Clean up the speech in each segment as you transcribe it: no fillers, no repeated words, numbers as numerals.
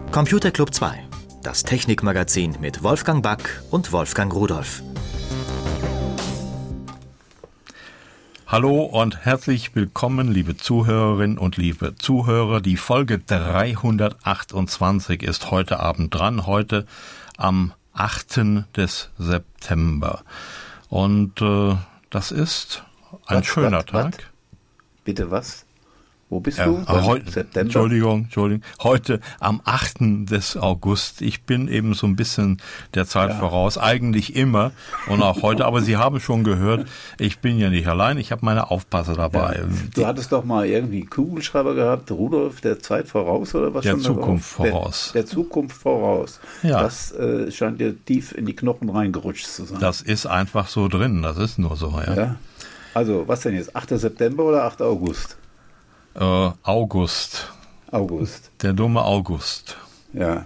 Computer Club 2, das Technikmagazin mit Wolfgang Back und Wolfgang Rudolph. Hallo und herzlich willkommen, liebe Zuhörerinnen und liebe Zuhörer. Die Folge 328 ist heute Abend dran, heute am 8. des September. Und das ist ein schöner Tag. Bitte was? Wo bist du? September? Entschuldigung. Heute am 8. des August. Ich bin eben so ein bisschen der Zeit voraus, eigentlich immer und auch heute. Aber Sie haben schon gehört, ich bin ja nicht allein, ich habe meine Aufpasser dabei. Ja. Du hattest doch mal irgendwie einen Kugelschreiber gehabt, Rudolf, der Zeit voraus oder was? Der Zukunft voraus. Der Zukunft voraus. Ja. Das scheint dir tief in die Knochen reingerutscht zu sein. Das ist einfach so drin, das ist nur so, ja. Also, was denn jetzt? 8. September oder 8. August? August. Der dumme August. Ja.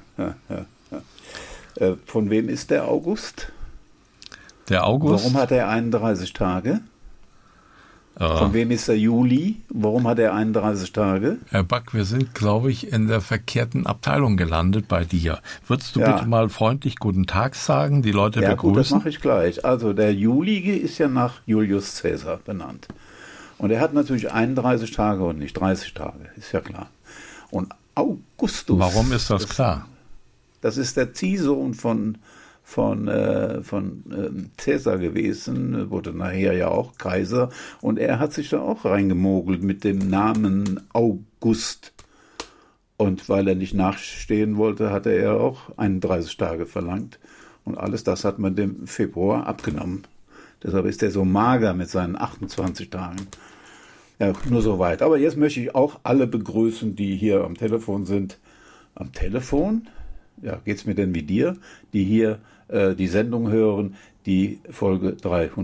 Von wem ist der August? Der August? Warum hat er 31 Tage? Von wem ist der Juli? Warum hat er 31 Tage? Herr Back, wir sind, glaube ich, in der verkehrten Abteilung gelandet bei dir. Würdest du bitte mal freundlich Guten Tag sagen, die Leute begrüßen? Gut, das mache ich gleich. Also der Juli ist ja nach Julius Caesar benannt. Und er hat natürlich 31 Tage und nicht 30 Tage, ist ja klar. Und Augustus. Warum ist das klar? Das ist der Ziehsohn von Caesar gewesen, wurde nachher ja auch Kaiser. Und er hat sich da auch reingemogelt mit dem Namen August. Und weil er nicht nachstehen wollte, hatte er auch 31 Tage verlangt. Und alles das hat man dem Februar abgenommen. Deshalb ist er so mager mit seinen 28 Tagen. Ja, nur soweit. Aber jetzt möchte ich auch alle begrüßen, die hier am Telefon sind. Am Telefon? Ja, geht's mir denn wie dir? Die hier die Sendung hören, die Folge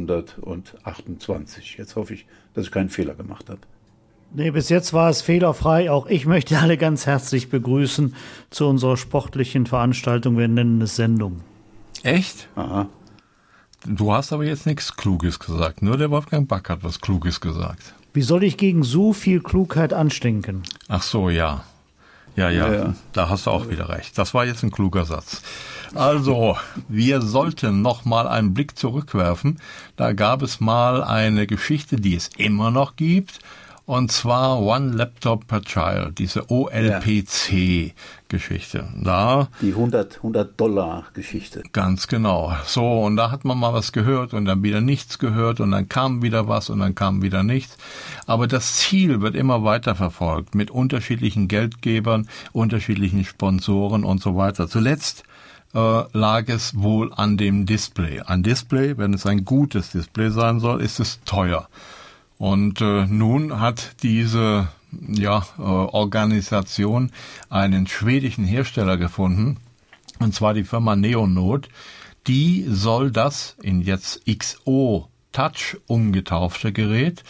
328. Jetzt hoffe ich, dass ich keinen Fehler gemacht habe. Nee, bis jetzt war es fehlerfrei. Auch ich möchte alle ganz herzlich begrüßen zu unserer sportlichen Veranstaltung. Wir nennen es Sendung. Echt? Aha. Du hast aber jetzt nichts Kluges gesagt. Nur der Wolfgang Back hat was Kluges gesagt. Wie soll ich gegen so viel Klugheit anstinken? Ach so, ja. Ja, da hast du auch wieder recht. Das war jetzt ein kluger Satz. Also, wir sollten noch mal einen Blick zurückwerfen. Da gab es mal eine Geschichte, die es immer noch gibt. Und zwar One Laptop per Child, diese OLPC-Geschichte. Da die $100 Ganz genau. So, und da hat man mal was gehört und dann wieder nichts gehört und dann kam wieder was und dann kam wieder nichts. Aber das Ziel wird immer weiter verfolgt mit unterschiedlichen Geldgebern, unterschiedlichen Sponsoren und so weiter. Zuletzt lag es wohl an dem Display. Ein Display, wenn es ein gutes Display sein soll, ist es teuer. Und nun hat diese Organisation einen schwedischen Hersteller gefunden, und zwar die Firma Neonode. Die soll das in jetzt XO Touch umgetaufte Gerät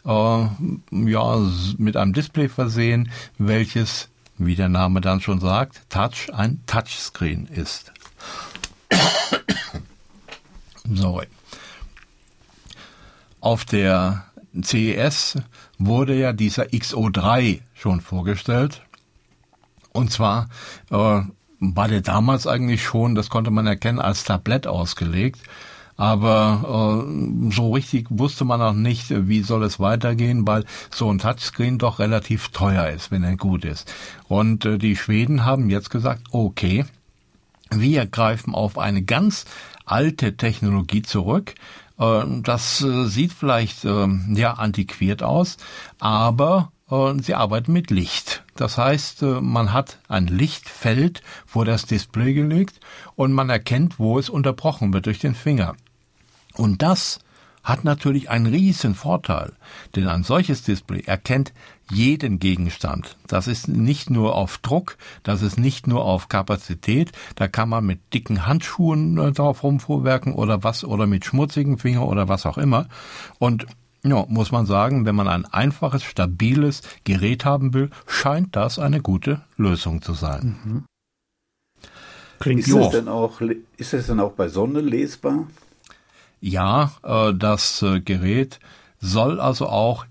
mit einem Display versehen, welches, wie der Name dann schon sagt, ein Touchscreen ist. Sorry. Auf der CES wurde ja dieser XO3 schon vorgestellt. Und zwar war der damals eigentlich schon, das konnte man erkennen, als Tablett ausgelegt. Aber so richtig wusste man auch nicht, wie soll es weitergehen, weil so ein Touchscreen doch relativ teuer ist, wenn er gut ist. Und die Schweden haben jetzt gesagt, okay, wir greifen auf eine ganz alte Technologie zurück. Das sieht vielleicht antiquiert aus, aber sie arbeiten mit Licht. Das heißt, man hat ein Lichtfeld vor das Display gelegt und man erkennt, wo es unterbrochen wird durch den Finger. Und das hat natürlich einen riesen Vorteil, denn ein solches Display erkennt jeden Gegenstand. Das ist nicht nur auf Druck, das ist nicht nur auf Kapazität, da kann man mit dicken Handschuhen drauf rumfuhrwerken oder mit schmutzigen Fingern oder was auch immer. Und muss man sagen, wenn man ein einfaches, stabiles Gerät haben will, scheint das eine gute Lösung zu sein. Mhm. Ist das denn auch bei Sonne lesbar? Ja, das Gerät soll also auch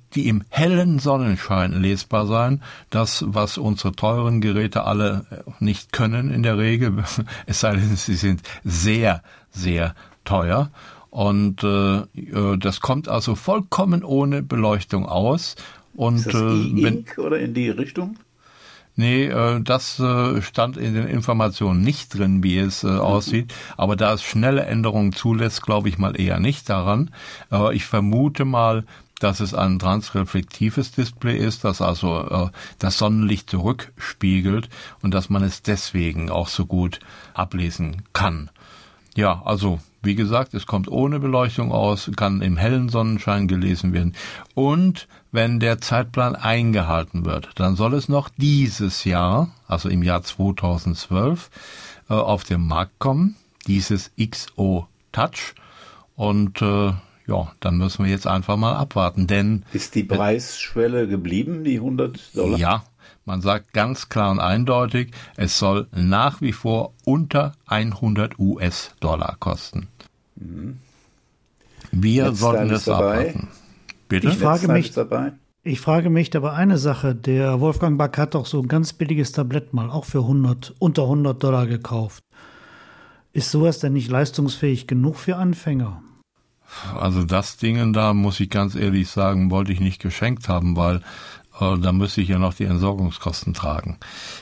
die im hellen Sonnenschein lesbar sein. Das, was unsere teuren Geräte alle nicht können in der Regel, es sei denn, sie sind sehr, sehr teuer. Und das kommt also vollkommen ohne Beleuchtung aus. Und, ist das E-Ink oder in die Richtung? Nee, das stand in den Informationen nicht drin, wie es aussieht. Aber da es schnelle Änderungen zulässt, glaube ich mal eher nicht daran. Ich vermute mal, dass es ein transreflektives Display ist, das also das Sonnenlicht zurückspiegelt und dass man es deswegen auch so gut ablesen kann. Ja, also wie gesagt, es kommt ohne Beleuchtung aus, kann im hellen Sonnenschein gelesen werden. Und wenn der Zeitplan eingehalten wird, dann soll es noch dieses Jahr, also im Jahr 2012, auf den Markt kommen, dieses XO Touch. Und ja, dann müssen wir jetzt einfach mal abwarten, denn... Ist die Preisschwelle geblieben, die $100? Ja, man sagt ganz klar und eindeutig, es soll nach wie vor unter $100 kosten. Wir sollten es abwarten. Bitte? Ich frage mich dabei eine Sache. Der Wolfgang Back hat doch so ein ganz billiges Tablett mal auch für unter $100 gekauft. Ist sowas denn nicht leistungsfähig genug für Anfänger? Also das Ding da, muss ich ganz ehrlich sagen, wollte ich nicht geschenkt haben, weil da müsste ich ja noch die Entsorgungskosten tragen.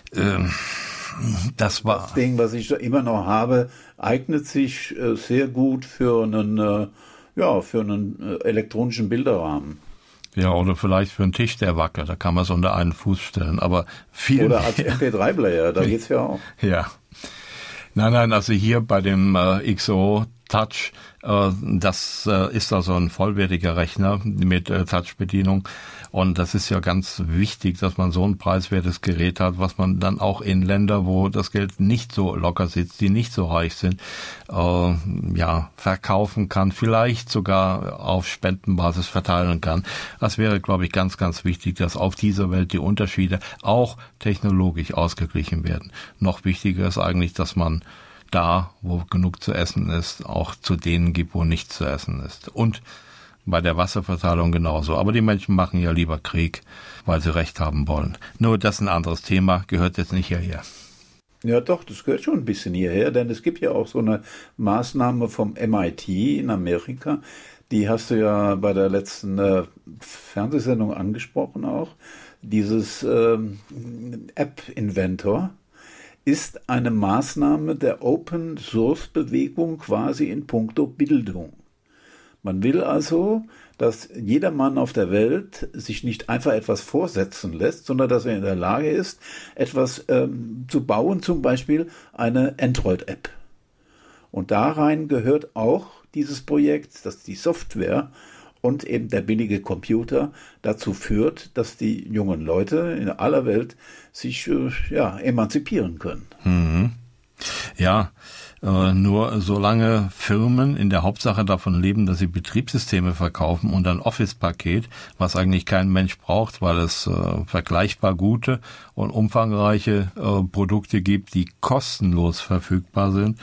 Das Ding, was ich immer noch habe, eignet sich sehr gut für einen elektronischen Bilderrahmen. Ja, oder vielleicht für einen Tisch, der wackelt. Da kann man es unter einen Fuß stellen. Aber viel oder als MP3-Player, da geht's ja auch. Ja. Nein, also hier bei dem XO Touch, das ist also ein vollwertiger Rechner mit Touch-Bedienung. Und das ist ja ganz wichtig, dass man so ein preiswertes Gerät hat, was man dann auch in Länder, wo das Geld nicht so locker sitzt, die nicht so reich sind, verkaufen kann, vielleicht sogar auf Spendenbasis verteilen kann. Das wäre, glaube ich, ganz, ganz wichtig, dass auf dieser Welt die Unterschiede auch technologisch ausgeglichen werden. Noch wichtiger ist eigentlich, dass man da, wo genug zu essen ist, auch zu denen gibt, wo nichts zu essen ist. Und bei der Wasserverteilung genauso. Aber die Menschen machen ja lieber Krieg, weil sie Recht haben wollen. Nur das ist ein anderes Thema, gehört jetzt nicht hierher. Ja doch, das gehört schon ein bisschen hierher, denn es gibt ja auch so eine Maßnahme vom MIT in Amerika, die hast du ja bei der letzten Fernsehsendung angesprochen auch. Dieses App Inventor ist eine Maßnahme der Open-Source-Bewegung quasi in puncto Bildung. Man will also, dass jeder Mann auf der Welt sich nicht einfach etwas vorsetzen lässt, sondern dass er in der Lage ist, etwas zu bauen, zum Beispiel eine Android-App. Und da rein gehört auch dieses Projekt, dass die Software und eben der billige Computer dazu führt, dass die jungen Leute in aller Welt sich emanzipieren können. Mhm. Ja, nur solange Firmen in der Hauptsache davon leben, dass sie Betriebssysteme verkaufen und ein Office-Paket, was eigentlich kein Mensch braucht, weil es vergleichbar gute und umfangreiche Produkte gibt, die kostenlos verfügbar sind,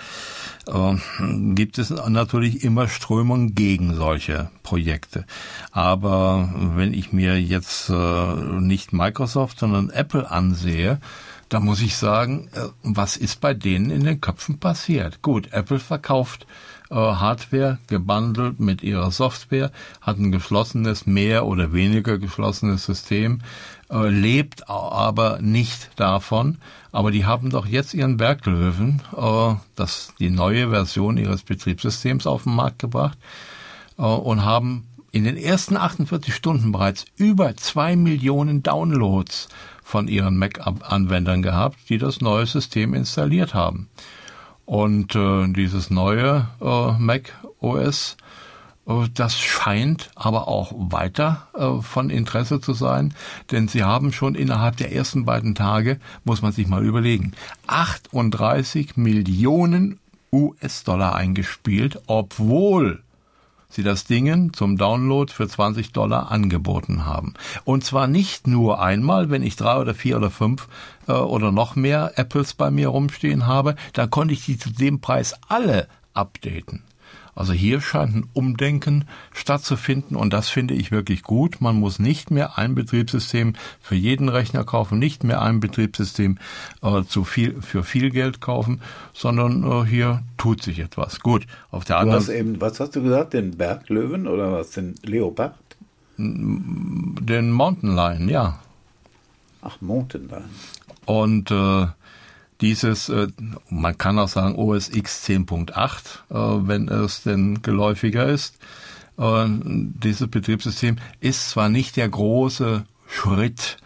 gibt es natürlich immer Strömungen gegen solche Projekte. Aber wenn ich mir jetzt nicht Microsoft, sondern Apple ansehe, da muss ich sagen, was ist bei denen in den Köpfen passiert? Gut, Apple verkauft Hardware gebundelt mit ihrer Software, hat ein geschlossenes, mehr oder weniger geschlossenes System, lebt aber nicht davon. Aber die haben doch jetzt ihren Werklöwen, die neue Version ihres Betriebssystems auf den Markt gebracht und haben in den ersten 48 Stunden bereits über 2 Millionen Downloads von ihren Mac-Anwendern gehabt, die das neue System installiert haben. Und dieses neue Mac OS, das scheint aber auch weiter von Interesse zu sein, denn sie haben schon innerhalb der ersten beiden Tage, muss man sich mal überlegen, 38 Millionen US-Dollar eingespielt, obwohl sie das Ding zum Download für $20 angeboten haben. Und zwar nicht nur einmal, wenn ich 3 oder 4 oder 5 oder noch mehr Apples bei mir rumstehen habe, dann konnte ich die zu dem Preis alle updaten. Also hier scheint ein Umdenken stattzufinden und das finde ich wirklich gut. Man muss nicht mehr ein Betriebssystem für jeden Rechner kaufen, nicht mehr ein Betriebssystem für viel Geld kaufen, sondern hier tut sich etwas. Gut, auf der anderen... Was hast du gesagt, den Berglöwen oder was, den Leopard? Den Mountain Lion, ja. Ach, Mountain Lion. Und dieses, man kann auch sagen OS X 10.8, wenn es denn geläufiger ist. Dieses Betriebssystem ist zwar nicht der große Schritt,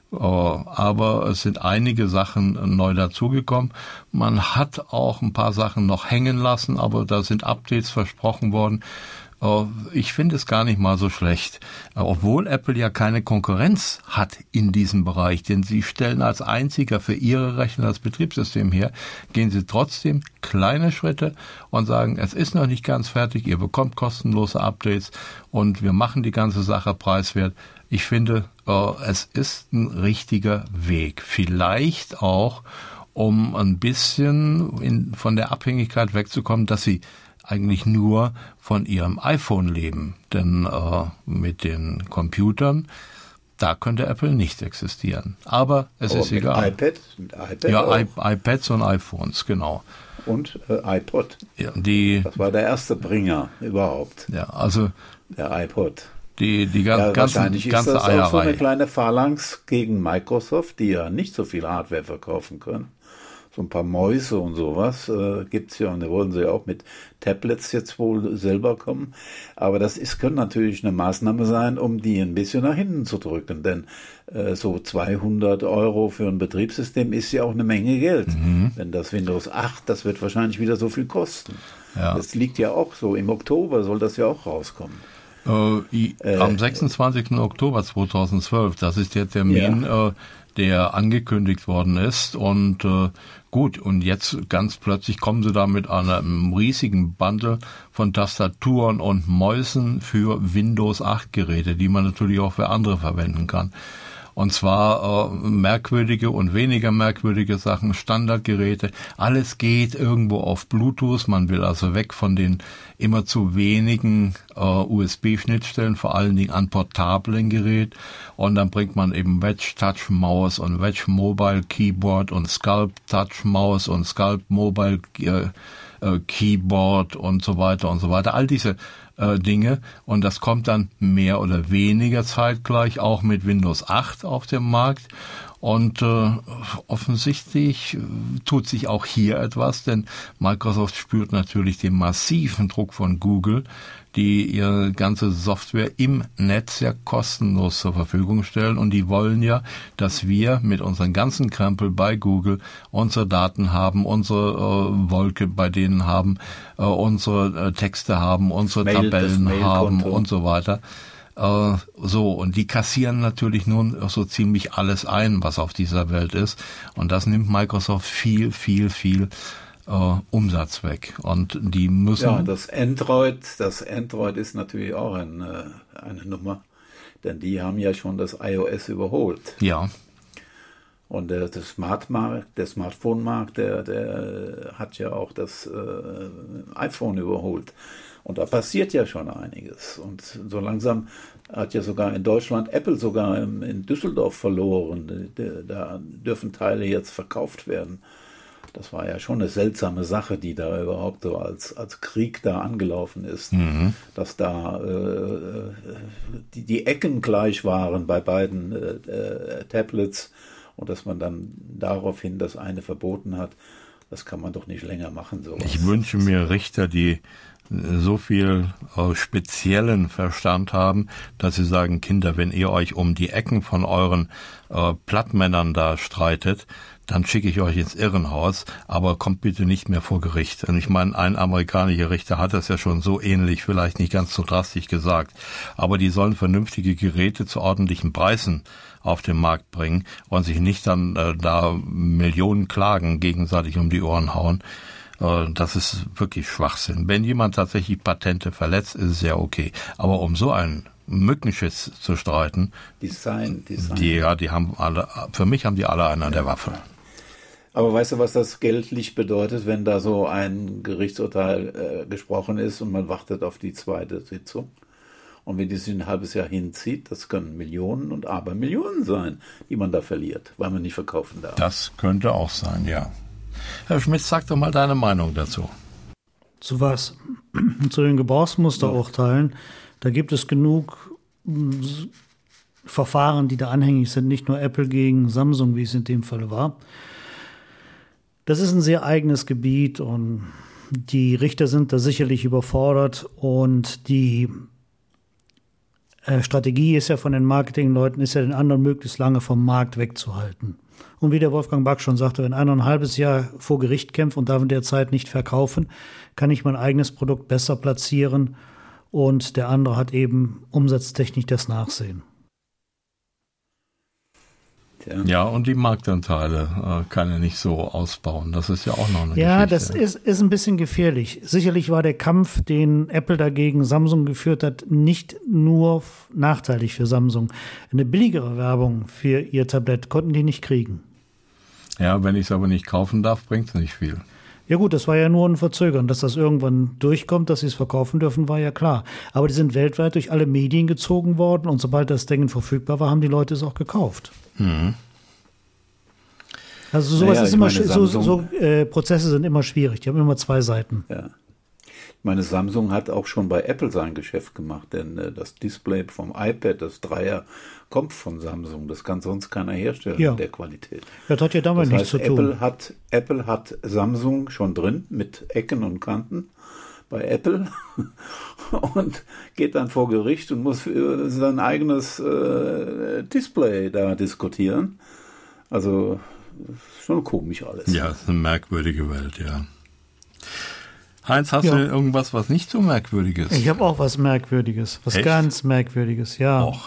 aber es sind einige Sachen neu dazugekommen. Man hat auch ein paar Sachen noch hängen lassen, aber da sind Updates versprochen worden. Ich finde es gar nicht mal so schlecht, obwohl Apple ja keine Konkurrenz hat in diesem Bereich, denn sie stellen als einziger für ihre Rechner das Betriebssystem her, gehen sie trotzdem kleine Schritte und sagen, es ist noch nicht ganz fertig, ihr bekommt kostenlose Updates und wir machen die ganze Sache preiswert. Ich finde, es ist ein richtiger Weg, vielleicht auch, um ein bisschen von der Abhängigkeit wegzukommen, dass sie eigentlich nur von ihrem iPhone leben. Denn mit den Computern, da könnte Apple nicht existieren. Aber es ist egal. iPad ja, iPads und iPhones, genau. Und iPod. Ja, das war der erste Bringer überhaupt. Ja, also der iPod. Die ganze Wahrscheinlich ist das auch so eine kleine Phalanx gegen Microsoft, die ja nicht so viel Hardware verkaufen können. So ein paar Mäuse und sowas gibt's ja, und da wollen sie ja auch mit Tablets jetzt wohl selber kommen. Aber das könnte natürlich eine Maßnahme sein, um die ein bisschen nach hinten zu drücken, denn so 200 € für ein Betriebssystem ist ja auch eine Menge Geld. Wenn das Windows 8, das wird wahrscheinlich wieder so viel kosten. Ja. Das liegt ja auch so, im Oktober soll das ja auch rauskommen. Am 26. Oktober 2012, das ist der Termin, der angekündigt worden ist und gut, und jetzt ganz plötzlich kommen sie da mit einem riesigen Bundle von Tastaturen und Mäusen für Windows 8 Geräte, die man natürlich auch für andere verwenden kann. Und zwar merkwürdige und weniger merkwürdige Sachen, Standardgeräte. Alles geht irgendwo auf Bluetooth. Man will also weg von den immer zu wenigen USB-Schnittstellen, vor allen Dingen an portablen Gerät. Und dann bringt man eben Wedge Touch Maus und Wedge Mobile Keyboard und Sculpt Touch Maus und Sculpt Mobile Keyboard und so weiter und so weiter. All diese Dinge, und das kommt dann mehr oder weniger zeitgleich auch mit Windows 8 auf dem Markt. Und offensichtlich tut sich auch hier etwas, denn Microsoft spürt natürlich den massiven Druck von Google, die ihre ganze Software im Netz ja kostenlos zur Verfügung stellen. Und die wollen ja, dass wir mit unseren ganzen Krempel bei Google unsere Daten haben, unsere Wolke bei denen haben, unsere Texte haben, unsere Tabellen haben und so weiter. Und die kassieren natürlich nun so ziemlich alles ein, was auf dieser Welt ist. Und das nimmt Microsoft viel Umsatz weg. Und die müssen... Ja, das Android ist natürlich auch eine Nummer, denn die haben ja schon das iOS überholt. Ja. Und der Smartphone-Markt, der hat ja auch das iPhone überholt. Und da passiert ja schon einiges. Und so langsam hat ja sogar in Deutschland Apple sogar in Düsseldorf verloren. Da dürfen Teile jetzt verkauft werden. Das war ja schon eine seltsame Sache, die da überhaupt so als Krieg da angelaufen ist. Dass da die Ecken gleich waren bei beiden Tablets und dass man dann daraufhin das eine verboten hat. Das kann man doch nicht länger machen. Sowas. Ich wünsche mir Richter, die so viel speziellen Verstand haben, dass sie sagen, Kinder, wenn ihr euch um die Ecken von euren Plattmännern da streitet, dann schicke ich euch ins Irrenhaus, aber kommt bitte nicht mehr vor Gericht. Und ich meine, ein amerikanischer Richter hat das ja schon so ähnlich, vielleicht nicht ganz so drastisch gesagt, aber die sollen vernünftige Geräte zu ordentlichen Preisen auf den Markt bringen und sich nicht dann da Millionen Klagen gegenseitig um die Ohren hauen. Das ist wirklich Schwachsinn. Wenn jemand tatsächlich Patente verletzt, ist es ja okay. Aber um so einen Mückenschiss zu streiten, Design. die haben alle, für mich haben die alle einen an der Waffe. Aber weißt du, was das geldlich bedeutet, wenn da so ein Gerichtsurteil gesprochen ist und man wartet auf die zweite Sitzung? Und wenn die sich ein halbes Jahr hinzieht, das können Millionen und Abermillionen sein, die man da verliert, weil man nicht verkaufen darf. Das könnte auch sein, ja. Herr Schmidt, sag doch mal deine Meinung dazu. Zu was? Zu den Gebrauchsmusterurteilen. Da gibt es genug Verfahren, die da anhängig sind, nicht nur Apple gegen Samsung, wie es in dem Falle war. Das ist ein sehr eigenes Gebiet und die Richter sind da sicherlich überfordert und die Strategie ist ja von den Marketingleuten, ist ja den anderen möglichst lange vom Markt wegzuhalten. Und wie der Wolfgang Back schon sagte, wenn einer ein halbes Jahr vor Gericht kämpft und darf in der Zeit nicht verkaufen, kann ich mein eigenes Produkt besser platzieren und der andere hat eben umsatztechnisch das Nachsehen. Ja, und die Marktanteile kann er nicht so ausbauen. Das ist ja auch noch eine Geschichte. Ja, das ist ein bisschen gefährlich. Sicherlich war der Kampf, den Apple dagegen Samsung geführt hat, nicht nur nachteilig für Samsung. Eine billigere Werbung für ihr Tablett konnten die nicht kriegen. Ja, wenn ich es aber nicht kaufen darf, bringt es nicht viel. Ja gut, das war ja nur ein Verzögern. Dass das irgendwann durchkommt, dass sie es verkaufen dürfen, war ja klar. Aber die sind weltweit durch alle Medien gezogen worden und sobald das Ding verfügbar war, haben die Leute es auch gekauft. Mhm. Also sowas ist immer Prozesse sind immer schwierig. Die haben immer zwei Seiten. Ja. Ich meine, Samsung hat auch schon bei Apple sein Geschäft gemacht, denn das Display vom iPad, das Dreier, kommt von Samsung. Das kann sonst keiner herstellen in der Qualität. Das hat ja damit nichts zu tun. Apple hat Samsung schon drin mit Ecken und Kanten bei Apple und geht dann vor Gericht und muss für sein eigenes Display da diskutieren. Also schon komisch alles. Ja, es ist eine merkwürdige Welt, ja. Heinz, hast du denn irgendwas, was nicht so merkwürdig ist? Ich habe auch was Merkwürdiges, was Echt? Ganz Merkwürdiges, ja. Auch.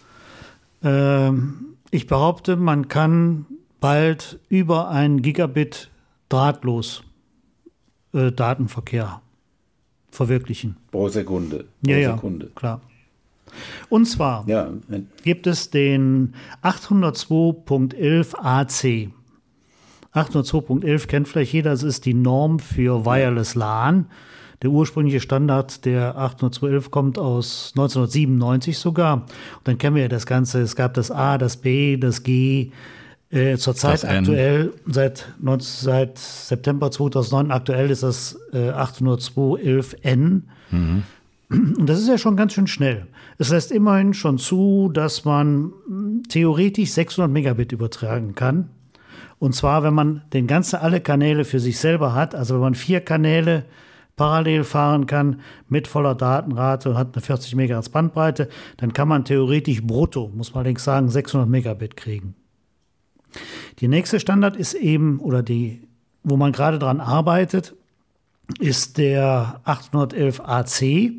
Ich behaupte, man kann bald über 1 Gigabit drahtlos Datenverkehr verwirklichen. Pro Sekunde. Sekunde. Klar. Und zwar gibt es den 802.11 AC. 802.11 kennt vielleicht jeder, das ist die Norm für Wireless LAN. Der ursprüngliche Standard der 802.11 kommt aus 1997 sogar. Und dann kennen wir ja das Ganze, es gab das A, das B, das G. Zurzeit aktuell, seit September 2009 aktuell ist das 802.11n. Mhm. Und das ist ja schon ganz schön schnell. Es lässt immerhin schon zu, dass man theoretisch 600 Megabit übertragen kann. Und zwar, wenn man alle Kanäle für sich selber hat, also wenn man 4 Kanäle parallel fahren kann mit voller Datenrate und hat eine 40 Megahertz Bandbreite, dann kann man theoretisch brutto, muss man allerdings sagen, 600 Megabit kriegen. Die nächste Standard ist eben, wo man gerade dran arbeitet, ist der 811 AC.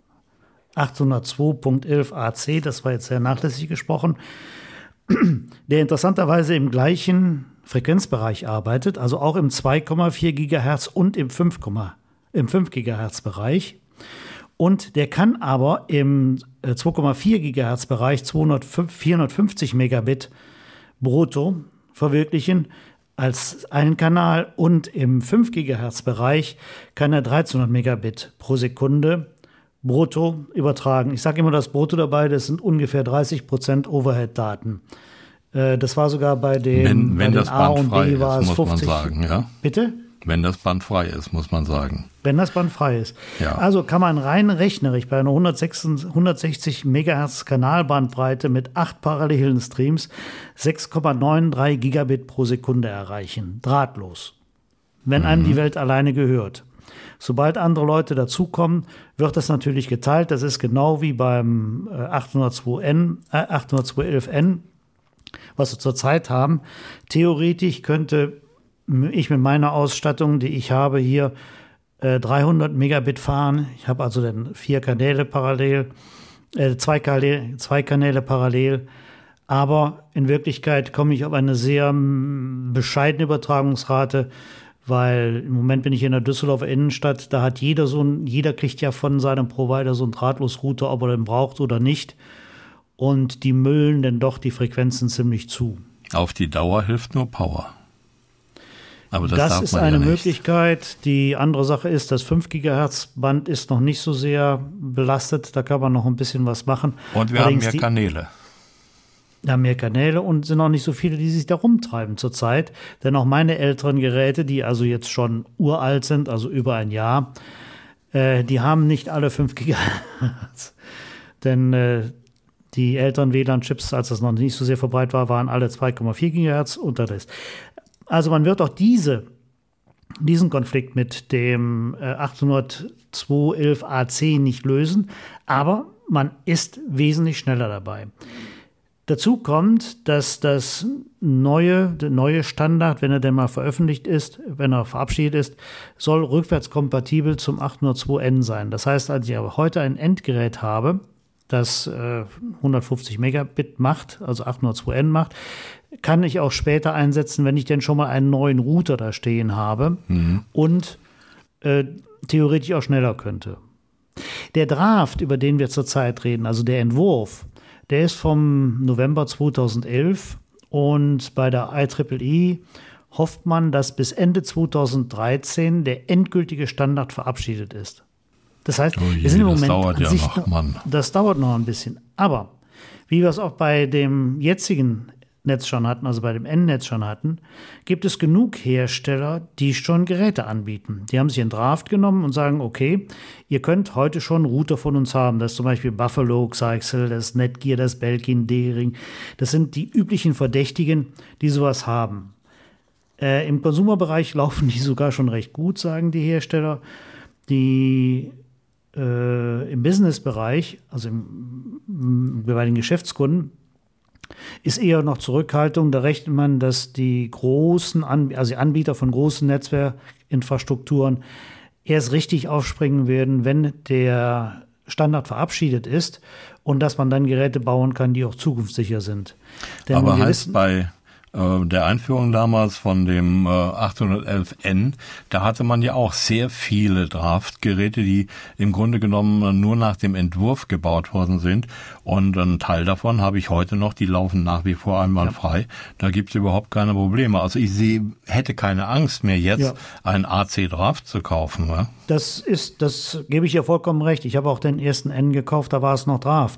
802.11 AC, das war jetzt sehr nachlässig gesprochen, der interessanterweise im gleichen Frequenzbereich arbeitet, also auch im 2,4 Gigahertz und im 5 Gigahertz Bereich. Und der kann aber im 2,4 Gigahertz Bereich 450 Megabit brutto verwirklichen als einen Kanal und im 5 Gigahertz Bereich kann er 1300 Megabit pro Sekunde brutto übertragen. Ich sage immer das Brutto dabei, das sind ungefähr 30% Overhead-Daten. Das war sogar bei den, wenn das A Band und frei B war es ist, 50. muss man sagen, ja. Bitte? Wenn das Band frei ist, muss man sagen. Wenn das Band frei ist. Ja. Also kann man rein rechnerisch bei einer 160 Megahertz Kanalbandbreite mit 8 parallelen Streams 6,93 Gigabit pro Sekunde erreichen. Drahtlos. Wenn einem die Welt alleine gehört. Sobald andere Leute dazukommen, wird das natürlich geteilt. Das ist genau wie beim 802.11n, was wir zurzeit haben. Theoretisch könnte ich mit meiner Ausstattung, die ich habe hier, 300 Megabit fahren. Ich habe also dann 4 Kanäle parallel, 2 Kanäle parallel. Aber in Wirklichkeit komme ich auf eine sehr bescheidene Übertragungsrate, weil im Moment bin ich in der Düsseldorfer Innenstadt, da hat jeder kriegt ja von seinem Provider so einen Drahtlosrouter, ob er den braucht oder nicht. Und die müllen dann doch die Frequenzen ziemlich zu. Auf die Dauer hilft nur Power. Aber das darf ist man eine ja nicht. Möglichkeit. Die andere Sache ist, das 5 Gigahertz Band ist noch nicht so sehr belastet. Da kann man noch ein bisschen was machen. Und wir haben mehr Kanäle. Ja, mehr Kanäle und sind auch nicht so viele, die sich da rumtreiben zurzeit. Denn auch meine älteren Geräte, die also jetzt schon uralt sind, also über ein Jahr, die haben nicht alle 5 Gigahertz. Denn die älteren WLAN-Chips, als das noch nicht so sehr verbreitet war, waren alle 2,4 Gigahertz und das ist. Also man wird auch diesen Konflikt mit dem 802.11ac nicht lösen, aber man ist wesentlich schneller dabei. Dazu kommt, dass der neue Standard, wenn er denn mal veröffentlicht ist, wenn er verabschiedet ist, soll rückwärtskompatibel zum 802N sein. Das heißt, als ich aber heute ein Endgerät habe, das 150 Megabit macht, also 802N macht, kann ich auch später einsetzen, wenn ich denn schon mal einen neuen Router da stehen habe und theoretisch auch schneller könnte. Der Draft, über den wir zurzeit reden, also der Entwurf, der ist vom November 2011 und bei der IEEE hofft man, dass bis Ende 2013 der endgültige Standard verabschiedet ist. Das heißt, wir sind im Moment das dauert noch ein bisschen. Aber wie wir es auch bei dem jetzigen Netz schon hatten, also bei dem N-Netz schon hatten, gibt es genug Hersteller, die schon Geräte anbieten. Die haben sich in Draft genommen und sagen, okay, ihr könnt heute schon Router von uns haben. Das ist zum Beispiel Buffalo, Zyxel, das ist Netgear, das ist Belkin, D-Ring. Das sind die üblichen Verdächtigen, die sowas haben. Im Konsumerbereich laufen die sogar schon recht gut, sagen die Hersteller. Die im Businessbereich, also bei den Geschäftskunden, ist eher noch Zurückhaltung. Da rechnet man, dass die Anbieter von großen Netzwerkinfrastrukturen erst richtig aufspringen werden, wenn der Standard verabschiedet ist und dass man dann Geräte bauen kann, die auch zukunftssicher sind. Denn aber heißt bei der Einführung damals von dem 811N, da hatte man ja auch sehr viele Draft-Geräte, die im Grunde genommen nur nach dem Entwurf gebaut worden sind. Und ein Teil davon habe ich heute noch, die laufen nach wie vor einwandfrei. Ja. Da gibt es überhaupt keine Probleme. Also ich hätte keine Angst mehr jetzt, einen AC Draft zu kaufen. Ne? Das gebe ich ja vollkommen recht. Ich habe auch den ersten N gekauft, da war es noch Draft.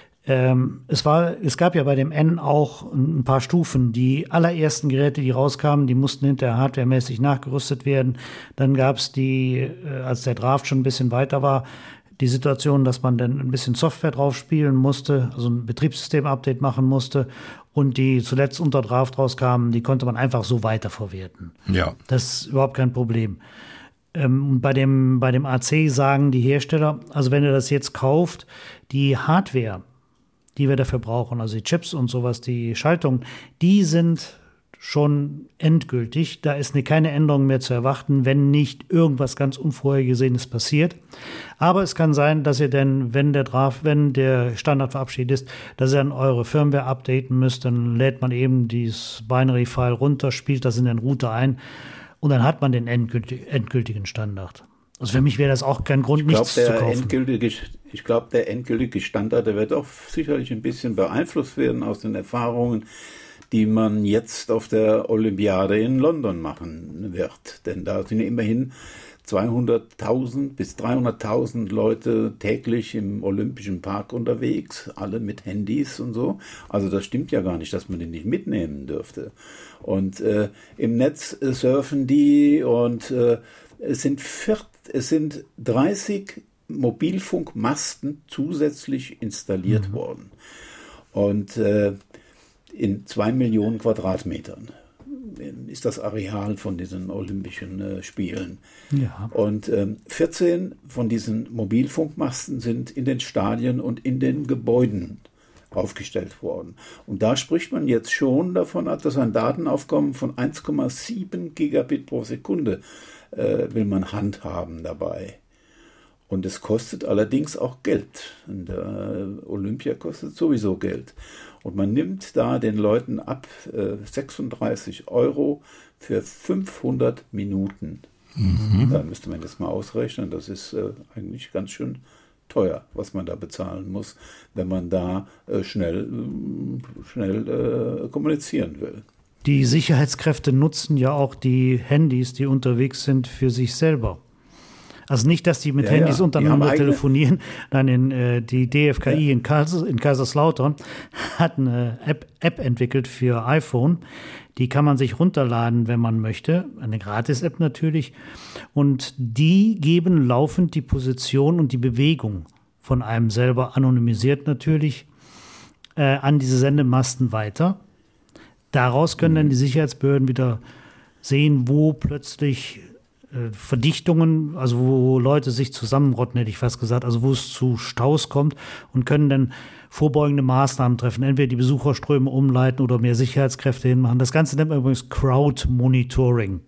Es gab ja bei dem N auch ein paar Stufen. Die allerersten Geräte, die rauskamen, die mussten hinterher hardwaremäßig nachgerüstet werden. Dann gab es als der Draft schon ein bisschen weiter war, die Situation, dass man dann ein bisschen Software drauf spielen musste, also ein Betriebssystem-Update machen musste. Und die zuletzt unter Draft rauskamen, die konnte man einfach so weiterverwerten. Ja. Das ist überhaupt kein Problem. Bei dem AC sagen die Hersteller, also wenn ihr das jetzt kauft, die Hardware, die wir dafür brauchen, also die Chips und sowas, die Schaltungen, die sind schon endgültig. Da ist keine Änderung mehr zu erwarten, wenn nicht irgendwas ganz Unvorhergesehenes passiert. Aber es kann sein, dass ihr dann, wenn der Standard verabschiedet ist, dass ihr dann eure Firmware updaten müsst. Dann lädt man eben dieses Binary-File runter, spielt das in den Router ein und dann hat man den endgültigen Standard. Also für mich wäre das auch kein Grund, nichts zu kaufen. Ich glaube, der endgültige Standard, der wird auch sicherlich ein bisschen beeinflusst werden aus den Erfahrungen, die man jetzt auf der Olympiade in London machen wird. Denn da sind immerhin 200.000 bis 300.000 Leute täglich im Olympischen Park unterwegs, alle mit Handys und so. Also das stimmt ja gar nicht, dass man die nicht mitnehmen dürfte. Und im Netz surfen die und es sind 30 Mobilfunkmasten zusätzlich installiert worden. Und in 2 Millionen Quadratmetern ist das Areal von diesen Olympischen Spielen. Ja. Und 14 von diesen Mobilfunkmasten sind in den Stadien und in den Gebäuden aufgestellt worden. Und da spricht man jetzt schon davon, dass ein Datenaufkommen von 1,7 Gigabit pro Sekunde will man handhaben dabei. Und es kostet allerdings auch Geld. Und Olympia kostet sowieso Geld. Und man nimmt da den Leuten ab 36 € für 500 Minuten. Da müsste man das mal ausrechnen. Das ist eigentlich ganz schön teuer, was man da bezahlen muss, wenn man da schnell kommunizieren will. Die Sicherheitskräfte nutzen ja auch die Handys, die unterwegs sind, für sich selber. Also nicht, dass die mit Handys untereinander telefonieren. Nein, die DFKI in Kaiserslautern hat eine App entwickelt für iPhone. Die kann man sich runterladen, wenn man möchte. Eine Gratis-App natürlich. Und die geben laufend die Position und die Bewegung von einem selber, anonymisiert natürlich, an diese Sendemasten weiter. Daraus können dann die Sicherheitsbehörden wieder sehen, wo plötzlich Verdichtungen, also wo Leute sich zusammenrotten, hätte ich fast gesagt, also wo es zu Staus kommt und können dann vorbeugende Maßnahmen treffen, entweder die Besucherströme umleiten oder mehr Sicherheitskräfte hinmachen. Das Ganze nennt man übrigens Crowd Monitoring.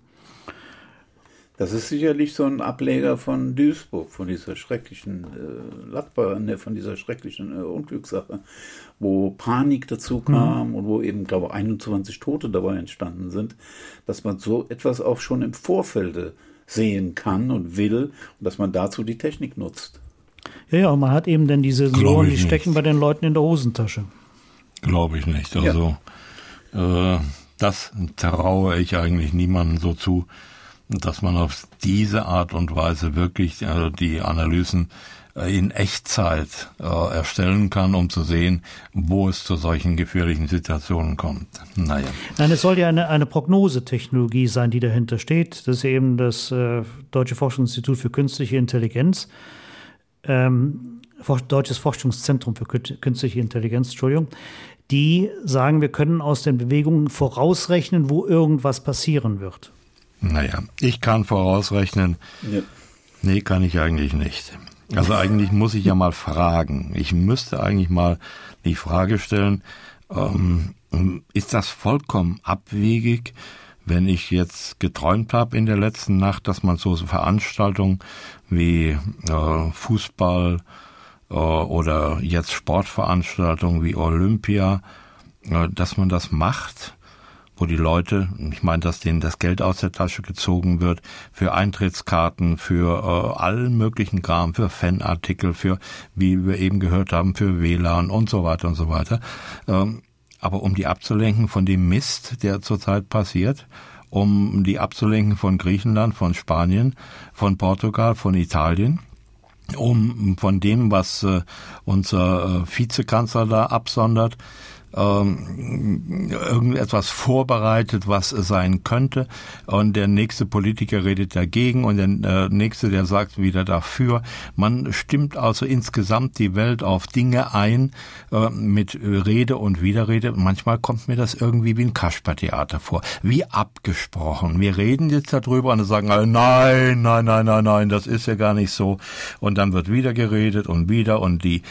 Das ist sicherlich so ein Ableger von Duisburg, von dieser schrecklichen von dieser schrecklichen Unglückssache, wo Panik dazu kam und wo eben, glaube ich, 21 Tote dabei entstanden sind, dass man so etwas auch schon im Vorfeld sehen kann und will und dass man dazu die Technik nutzt. Ja, und man hat eben dann diese Sensoren, die stecken bei den Leuten in der Hosentasche. Glaube ich nicht. Also das traue ich eigentlich niemandem so zu, dass man auf diese Art und Weise wirklich die Analysen in Echtzeit erstellen kann, um zu sehen, wo es zu solchen gefährlichen Situationen kommt. Naja. Nein, es soll ja eine Prognosetechnologie sein, die dahinter steht. Das ist eben das Deutsche Forschungsinstitut für Künstliche Intelligenz, Deutsches Forschungszentrum für Künstliche Intelligenz, Entschuldigung. Die sagen, wir können aus den Bewegungen vorausrechnen, wo irgendwas passieren wird. Naja, ich kann vorausrechnen. Ja. Nee, kann ich eigentlich nicht. Also eigentlich muss ich ja mal fragen. Ich müsste eigentlich mal die Frage stellen, ist das vollkommen abwegig, wenn ich jetzt geträumt habe in der letzten Nacht, dass man so Veranstaltungen wie Fußball oder jetzt Sportveranstaltungen wie Olympia, dass man das macht, wo die Leute, ich meine, dass denen das Geld aus der Tasche gezogen wird, für Eintrittskarten, für allen möglichen Kram, für Fanartikel, für, wie wir eben gehört haben, für WLAN und so weiter und so weiter. Aber um die abzulenken von dem Mist, der zurzeit passiert, um die abzulenken von Griechenland, von Spanien, von Portugal, von Italien, um von dem, was unser Vizekanzler da absondert, irgendetwas vorbereitet, was sein könnte, und der nächste Politiker redet dagegen und der nächste, der sagt wieder dafür. Man stimmt also insgesamt die Welt auf Dinge ein, mit Rede und Widerrede. Manchmal kommt mir das irgendwie wie ein Kaspertheater vor, wie abgesprochen. Wir reden jetzt darüber und dann sagen alle, nein, das ist ja gar nicht so. Und dann wird wieder geredet und wieder, und die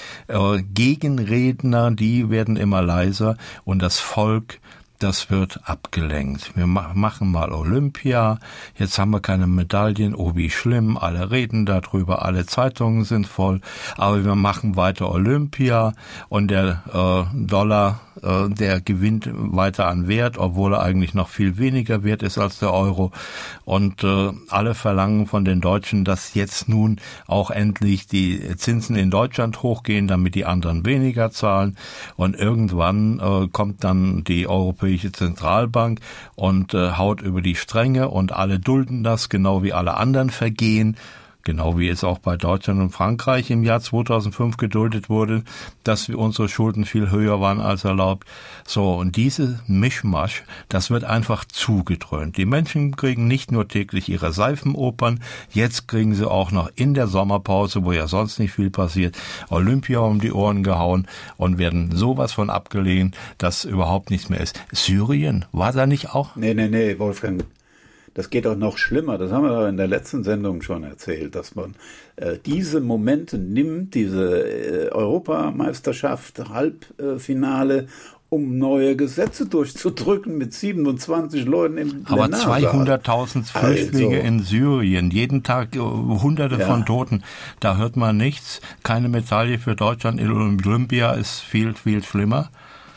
Gegenredner, die werden immer leiser. Und das Volk, das wird abgelenkt. Wir machen mal Olympia, jetzt haben wir keine Medaillen, oh wie schlimm, alle reden darüber, alle Zeitungen sind voll, aber wir machen weiter Olympia und der Dollar, der gewinnt weiter an Wert, obwohl er eigentlich noch viel weniger wert ist als der Euro, und alle verlangen von den Deutschen, dass jetzt nun auch endlich die Zinsen in Deutschland hochgehen, damit die anderen weniger zahlen, und irgendwann kommt dann die Europäische Zentralbank und haut über die Stränge, und alle dulden das, genau wie alle anderen Vergehen, genau wie es auch bei Deutschland und Frankreich im Jahr 2005 geduldet wurde, dass unsere Schulden viel höher waren als erlaubt. So, und diese Mischmasch, das wird einfach zugedröhnt. Die Menschen kriegen nicht nur täglich ihre Seifenopern, jetzt kriegen sie auch noch in der Sommerpause, wo ja sonst nicht viel passiert, Olympia um die Ohren gehauen und werden sowas von abgelehnt, dass überhaupt nichts mehr ist. Syrien, war da nicht auch? Nee, Wolfgang. Das geht auch noch schlimmer. Das haben wir in der letzten Sendung schon erzählt, dass man diese Momente nimmt, diese Europameisterschaft, Halbfinale, um neue Gesetze durchzudrücken mit 27 Leuten im Aber 200.000 Flüchtlinge in Syrien, jeden Tag Hunderte von Toten. Da hört man nichts. Keine Medaille für Deutschland in Olympia ist viel, viel schlimmer.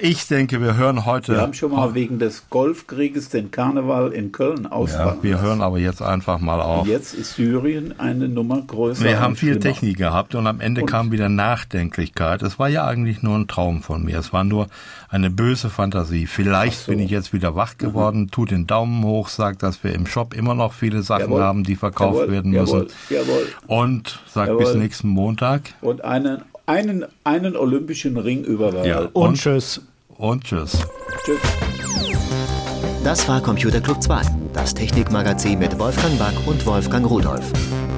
Ich denke, wir hören heute... Wir haben schon mal wegen des Golfkrieges den Karneval in Köln ausfallen. Ja, wir hören aber jetzt einfach mal auf. Jetzt ist Syrien eine Nummer größer. Wir haben viel Technik gehabt und am Ende kam wieder Nachdenklichkeit. Es war ja eigentlich nur ein Traum von mir. Es war nur eine böse Fantasie. Vielleicht bin ich jetzt wieder wach geworden, tut den Daumen hoch, sagt, dass wir im Shop immer noch viele Sachen haben, die verkauft werden müssen. Und sagt bis nächsten Montag. Und einen olympischen Ring überall. Ja, und tschüss. Und tschüss. Tschüss. Das war Computer Club 2, das Technikmagazin mit Wolfgang Back und Wolfgang Rudolph.